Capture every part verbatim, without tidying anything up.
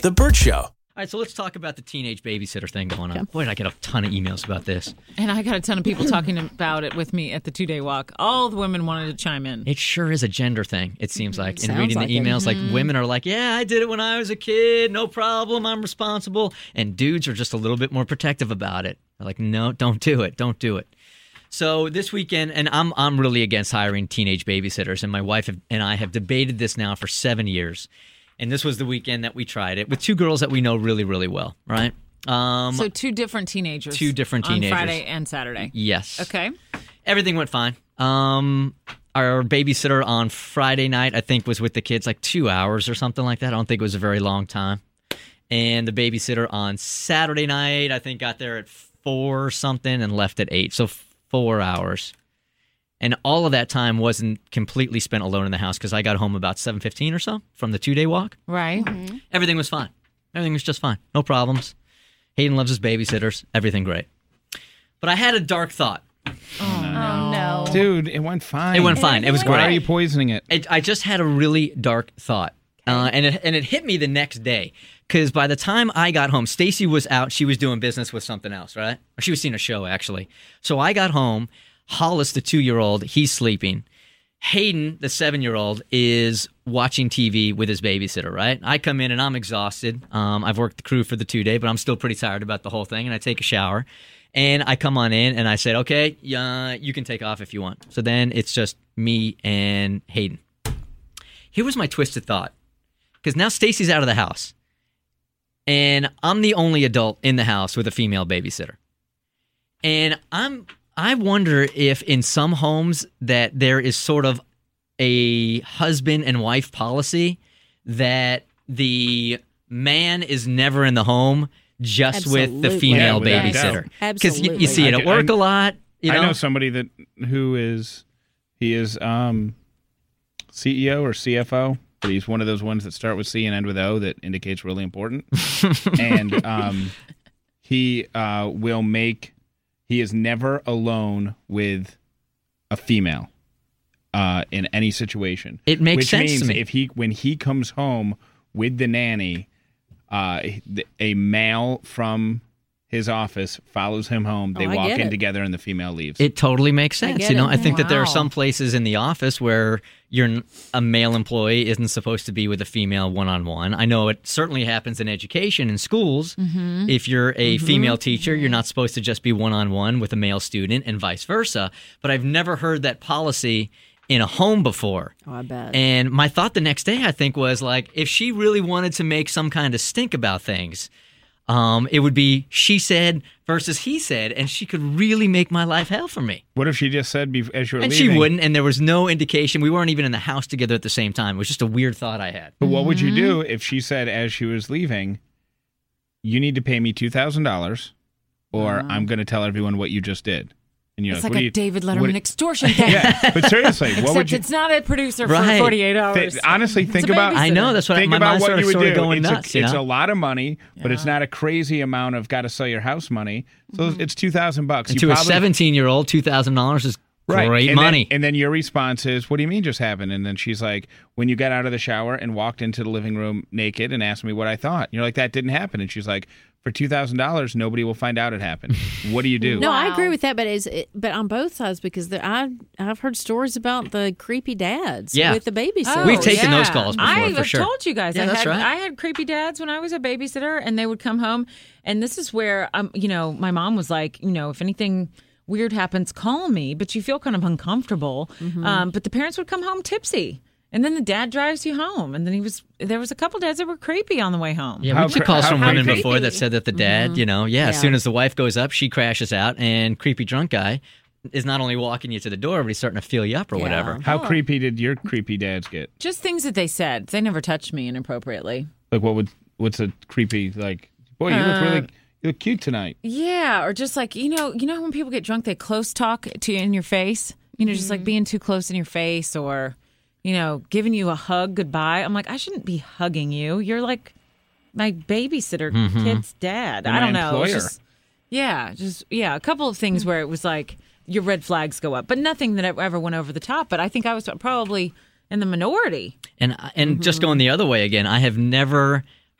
The Burt Show. All right, so let's talk about the teenage babysitter thing going on. Boy, did I get a ton of emails about this. And I got a ton of people talking about it with me at the two-day walk. All the women wanted to chime in. It sure is a gender thing, it seems like. In Sounds reading like the it. emails, Mm-hmm. like women are like, yeah, I did it when I was a kid. No problem. I'm responsible. And dudes are just a little bit more protective about it. They're like, no, don't do it. Don't do it. So this weekend, and I'm I'm really against hiring teenage babysitters, and my wife and I have debated this now for seven years. And this was the weekend that we tried it with two girls that we know really, really well, right? Um, So two different teenagers. Two different teenagers. On Friday and Saturday. yes. Okay. Everything went fine. Um, our babysitter on Friday night, I think, was with the kids like two hours or something like that. I don't think it was a very long time. And the babysitter on Saturday night, I think, got there at four or something and left at eight. So four hours. And all of that time wasn't completely spent alone in the house because I got home about seven fifteen or so from the two-day walk. Right. Mm-hmm. Everything was fine. Everything was just fine. No problems. Hayden loves his babysitters. Everything great. But I had a dark thought. Oh, no. Dude, it went fine. It went fine. It was Why great. are you poisoning it? It, I just had a really dark thought, uh, and it and it hit me the next day because by the time I got home, Stacy was out. She was doing business with something else, right? Or she was seeing a show actually. So I got home. Hollis, the two-year-old, he's sleeping. Hayden, the seven-year-old, is watching T V with his babysitter, right? I come in and I'm exhausted. Um, I've worked the crew for the two-day, but I'm still pretty tired about the whole thing, and I take a shower. And I come on in and I said, okay, uh, you can take off if you want. So then it's just me and Hayden. Here was my twisted thought. Because now Stacy's out of the house. And I'm the only adult in the house with a female babysitter. And I'm I wonder if in some homes that there is sort of a husband and wife policy that the man is never in the home just with the Absolutely. female Yeah, without babysitter. doubt. Because you, you Absolutely. see it I at do- work I- a lot. You know? I know somebody that who is he is um, C E O or C F O, but he's one of those ones that start with C and end with O that indicates really important. and um, he uh, will make he is never alone with a female uh, in any situation. It makes which sense means to me. if he when he comes home with the nanny, uh, a male from his office follows him home. They Oh, I walk get in it. together, and the female leaves. It totally makes sense. get You know, it. I think that there are Wow. some places in the office where you're n- a male employee isn't supposed to be with a female one-on-one. I know it certainly happens in education in schools. Mm-hmm. If you're a female teacher, you're not supposed to just be one-on-one with a male student and vice versa. But I've never heard that policy in a home before. Oh, I bet. And my thought the next day, I think, was like, if she really wanted to make some kind of stink about things, um, it would be she said versus he said, and she could really make my life hell for me. What if she just said bef- as you were And leaving? she wouldn't, and there was no indication. We weren't even in the house together at the same time. It was just a weird thought I had. But what would you do if she said as she was leaving, "You need to pay me two thousand dollars, or I'm going to tell everyone what you just did"? And you're It's like, like what a do you, David what- Letterman extortion thing. Yeah, but seriously, what Except would you? it's not a producer Right. for forty-eight hours. Th- honestly, think a about. babysitter. I know, that's what think my about mind what started, you would started do. going it's nuts. a, you it's know? a lot of money, but it's Yeah. not a crazy amount of got to sell your house money. So it's two thousand bucks. And You to a probably- seventeen-year-old, two thousand dollars is Right. great and money. Then, and then your response is, "What do you mean just happened?" And then she's like, "When you got out of the shower and walked into the living room naked and asked me what I thought." And you're like, "That didn't happen." And she's like, "For two thousand dollars, nobody will find out it happened." What do you do? No, I Wow. agree with that, but is it, but on both sides because there, I I've heard stories about the creepy dads Yeah. with the babysitter. We've taken yeah. those calls before, I for have sure. told you guys. Yeah, I that's had, right. I had creepy dads when I was a babysitter, and they would come home, and this is where um, you know, my mom was like, you know, if anything weird happens, call me, but you feel kind of uncomfortable. Mm-hmm. Um, but the parents would come home tipsy. And then the dad drives you home, and then he was. There was a couple dads that were creepy on the way home. Yeah, How we've had cre- calls how from women creepy. before that said that the dad, you know, yeah, as Yeah. soon as the wife goes up, she crashes out, and creepy drunk guy is not only walking you to the door, but he's starting to feel you up or Yeah. whatever. How creepy did your creepy dads get? Just things that they said. They never touched me inappropriately. Like, what would what's a creepy like? Boy, you look Uh, really you look cute tonight. Yeah, or just like you know, you know when people get drunk, they close talk to you in your face. You know, just like being too close in your face, or you know, giving you a hug goodbye. I'm like, I shouldn't be hugging you. You're like my babysitter kid's dad. You're I my don't know. It was employer. just, yeah, just yeah, a couple of things where it was like your red flags go up, but nothing that ever went over the top. But I think I was probably in the minority. And and just going the other way again, I have never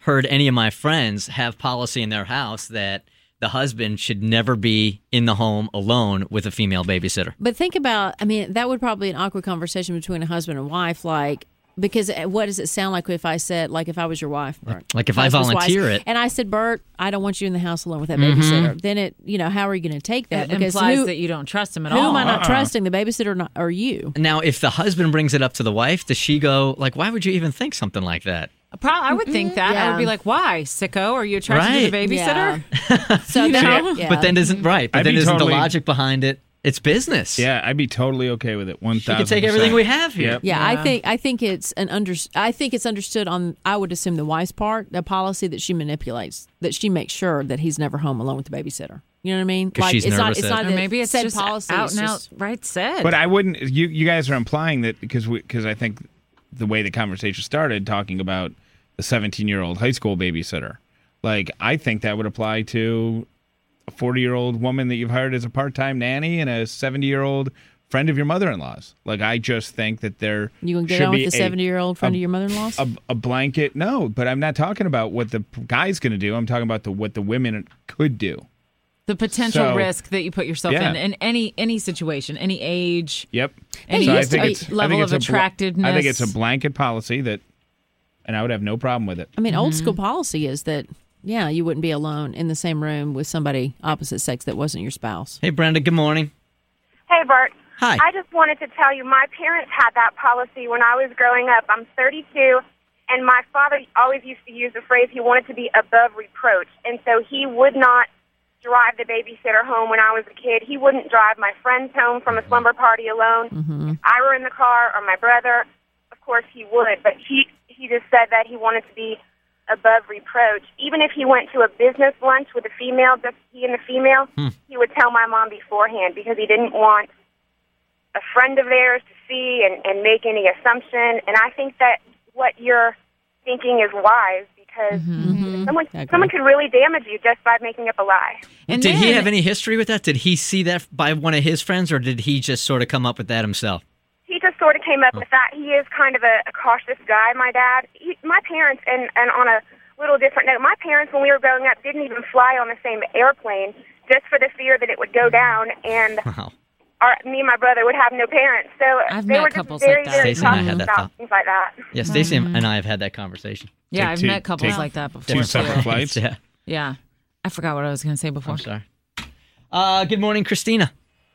heard any of my friends have policy in their house that the husband should never be in the home alone with a female babysitter. But think about, I mean, that would probably be an awkward conversation between a husband and wife, like, because what does it sound like if I said, like, if I was your wife, Bert? Like if I volunteer it. And I said, Bert, I don't want you in the house alone with that babysitter. Then it, you know, how are you going to take that? It because implies who, that you don't trust him at who all. am I not Uh-uh. trusting, the babysitter or, not, or you? Now, if the husband brings it up to the wife, does she go, like, why would you even think something like that? Probably, I would think that. I Yeah. would be like, why, sicko? Are you attracted to the Right. babysitter? Yeah. So You then, know? yeah. But then isn't right. But I'd then be isn't totally- the logic behind it? It's business. Yeah, I'd be totally okay with it. One She thousand. can take everything we have here. Yep. Yeah, I Yeah. think I think it's an under. I think it's understood on. I would assume the wife's part, the policy that she manipulates, that she makes sure that he's never home alone with the babysitter. You know what I mean? 'Cause she's it's not. nervous It's that- not Or that maybe it's said just policy. out it's and out just- right said. But I wouldn't. You you guys are implying that because we because I think the way the conversation started talking about the seventeen year old high school babysitter, like I think that would apply to a forty year old woman that you've hired as a part time nanny and a seventy year old friend of your mother in law's. Like I just think that there You gonna get should on be with the a- seventy year old friend a- of your mother in law's? a, a blanket. No, but I'm not talking about what the guy's going to do. I'm talking about the what the women could do. the potential So- risk that you put yourself Yeah. in in any any situation, any age. Yep. Any So I used think to- it's I level think it's of a bl- attractiveness. I think it's a blanket policy that, and I would have no problem with it. I mean, old school policy is that yeah, you wouldn't be alone in the same room with somebody opposite sex that wasn't your spouse. Hey, Brenda, good morning. Hey, Bert. Hi. I just wanted to tell you, my parents had that policy when I was growing up. I'm thirty-two, and my father always used to use the phrase he wanted to be above reproach. And so he would not drive the babysitter home when I was a kid. He wouldn't drive my friends home from a slumber party alone. Mm-hmm. If I were in the car, or my brother, of course he would. But he, he just said that he wanted to be above reproach. Even if he went to a business lunch with a female, just he and the female, he would tell my mom beforehand because he didn't want a friend of theirs to see and, and make any assumption. And I think that what you're thinking is wise because someone I agree. someone could really damage you just by making up a lie. And Did he then- have any history with that? Did he see that by one of his friends, or did he just sort of come up with that himself? He just sort of came up with that. He is kind of a, a cautious guy, my dad. He, my parents, and, and on a little different note, my parents, when we were growing up, didn't even fly on the same airplane just for the fear that it would go down and Wow. our, me and my brother would have no parents. So I've they met were just couples very, like that. very Stacey and I cautious had that about thought. things like that. Yeah, Stacey and I have had that conversation. Yeah, Take I've two- met couples take like that before. Two Different separate too. flights. Yeah. Yeah. I forgot what I was going to say before. I'm sorry. Uh, good morning, Christina.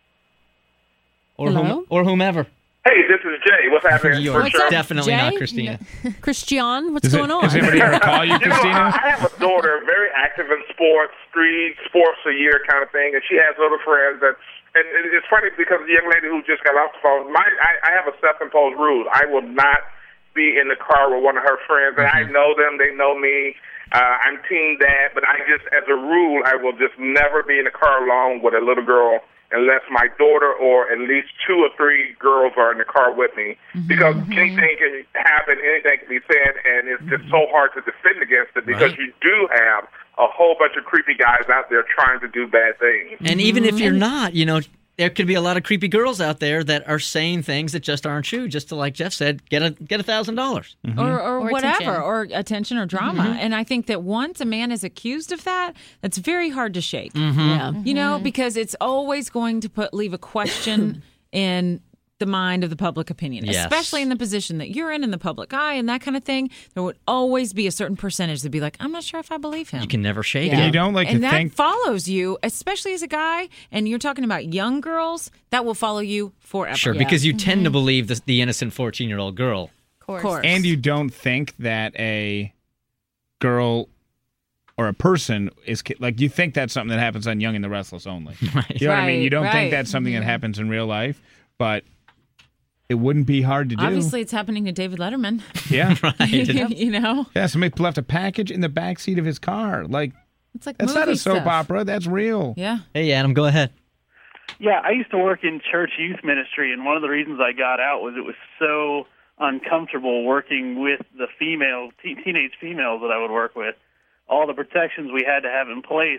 Or, Hello? whom, or whomever. Hey, this is Jay. What's happening? You're What's up, definitely not Jay? Christina. Christian, what's Does, it, going on? does anybody ever call you, You know, Christina? I, I have a daughter, very active in sports, three sports a year kind of thing, and she has little friends that. And it- it's funny because the young lady who just got off the phone, my I, I have a self-imposed rule. I will not be in the car with one of her friends, and I know them, they know me. Uh, I'm team dad, but I just, as a rule, I will just never be in the car alone with a little girl unless my daughter or at least two or three girls are in the car with me. Because anything can happen, anything can be said, and it's just so hard to defend against it because Right. you do have a whole bunch of creepy guys out there trying to do bad things. And even if you're not, you know, there could be a lot of creepy girls out there that are saying things that just aren't true. Just to, like Jeff said, get a get a thousand dollars. Or, or, Or whatever, attention. or attention or drama. And I think that once a man is accused of that, that's very hard to shake. Yeah. You know, because it's always going to put leave a question in the mind of the public opinion, Yes. especially in the position that you're in, in the public eye, and that kind of thing. There would always be a certain percentage that'd be like, I'm not sure if I believe him. You can never shake And it. you don't like and to that think. follows you, especially as a guy, and you're talking about young girls, that will follow you forever. Sure, because you tend to believe the, the innocent fourteen-year-old girl. Of course. And you don't think that a girl or a person is ki- like you think that's something that happens on Young and the Restless only. Right. You know what I mean? Right, You don't right. think that's something that happens in real life, but it wouldn't be hard to do. Obviously, it's happening to David Letterman. Yeah. Right. you know? Yeah, somebody left a package in the back seat of his car. Like It's like that's not movie a soap stuff. opera. That's real. Yeah. Hey, Adam, go ahead. Yeah, I used to work in church youth ministry, and one of the reasons I got out was it was so uncomfortable working with the female, te- teenage females that I would work with. All the protections we had to have in place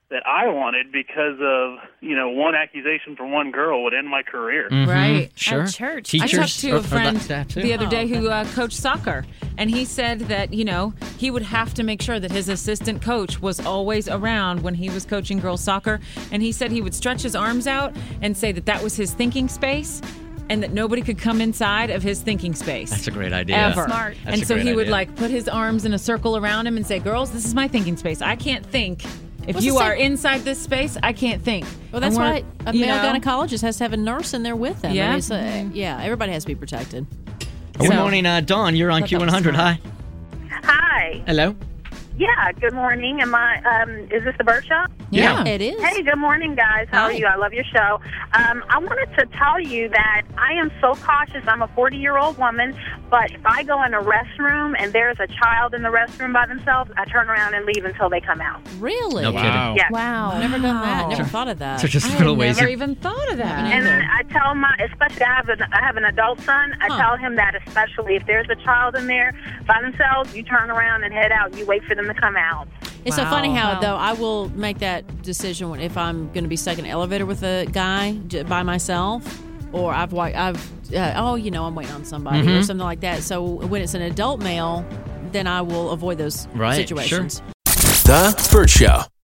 that I wanted because of, you know, one accusation from one girl would end my career. Mhm, Right. Sure. At church. Teachers I talked to or- a or friend that- that too. the other day Oh, who uh, coached soccer, and he said that, you know, he would have to make sure that his assistant coach was always around when he was coaching girls soccer. And he said he would stretch his arms out and say that that was his thinking space and that nobody could come inside of his thinking space. That's a great idea. Ever. Smart. That's and a so great he would idea. like put his arms in a circle around him and say, girls, this is my thinking space. I can't think. If What's you the are same- inside this space, I can't think. Well, that's And why we're- a you male know, gynecologist has to have a nurse in there with them. I Yeah. mean, it's, uh, yeah, everybody has to be protected. Good So- morning, uh, Dawn. You're on Thought Q that one hundred. was Hi. smart. Hi. Hello. Yeah, good morning. Am I, um, is this the Bird Shop? Yeah. It is. Hey, good morning, guys. How Hi. are you? I love your show. Um, I wanted to tell you that I am so cautious. I'm a forty-year-old woman, but if I go in a restroom and there's a child in the restroom by themselves, I turn around and leave until they come out. Really? No kidding. Wow. Yeah. Wow. I've never done that. Never thought of that. So just I little had ways. never of- even thought of that. Haven't And either. then I tell my, especially I have an, I have an adult son. I Huh. tell him that especially if there's a child in there by themselves, you turn around and head out. You wait for them to come out. It's so Wow. funny how, Wow. though, I will make that decision when, if I'm going to be stuck in an elevator with a guy j- by myself, or I've, wa- I've uh, oh, you know, I'm waiting on somebody Mm-hmm. or something like that. So when it's an adult male, then I will avoid those Right, situations. sure. The Burt Show.